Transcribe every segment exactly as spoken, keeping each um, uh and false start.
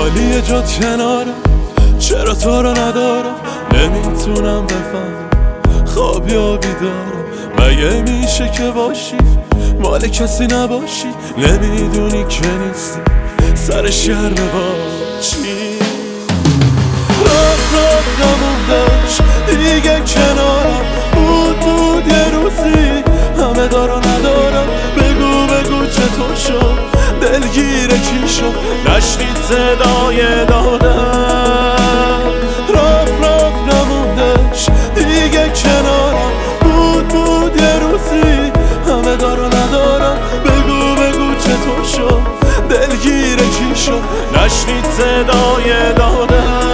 خالی جات کنارم، چرا تو رو ندارم؟ نمیتونم بفهم خواب یا بیدارم. مگه میشه که باشی مال کسی نباشی؟ نمیدونی که نیستی سر شرم باشی. رفت رفت نموندش دیگه کنارم، بود بود یه روزی همه دارا ندارم. بگو بگو چطور شد، دلگیر کی شد، نشنید صدای دادم. رفت رفت نموندش دیگه کنارم، بود بود یه روزی همه دارا ندارم. بگو بگو چطور شد، دلگیر کی شد، نشنید صدای دادم.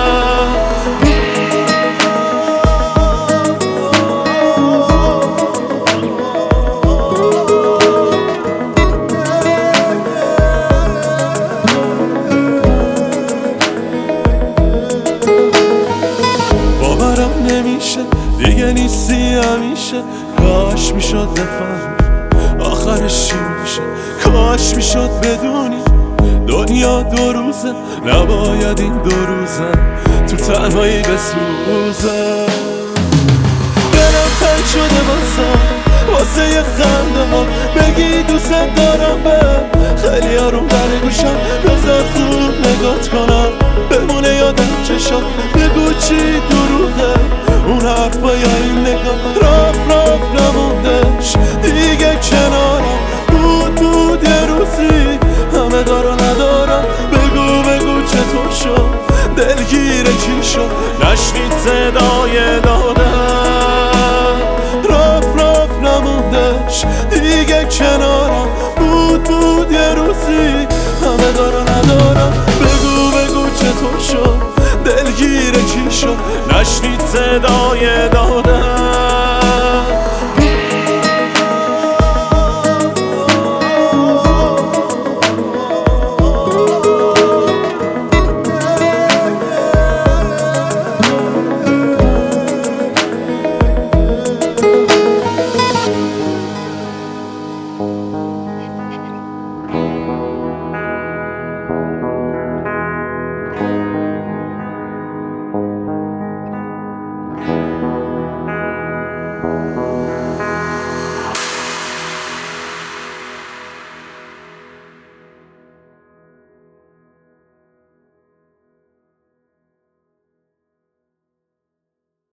نمیشه دیگه نیستی همیشه، کاش میشد بفهم آخرش چی میشه. کاش میشد بدونی دنیا دو روزه، نباید این دو روزه تو تنهایی بسوزه. دلم تنگ شده واسه واسه یه خنده ها، بگی دوست دارم به خیلی آروم در گوشم. بذار خوب نگات کنم بمونه یادم چشم، بگو چی دروغه اون حرفا یا این نگاه. رفت رفت نموندش دیگه کنارم، بود بود یه روزی همه دارا ندارم. بگو بگو چطور شد، دلگیر کی شد، نشنید صدای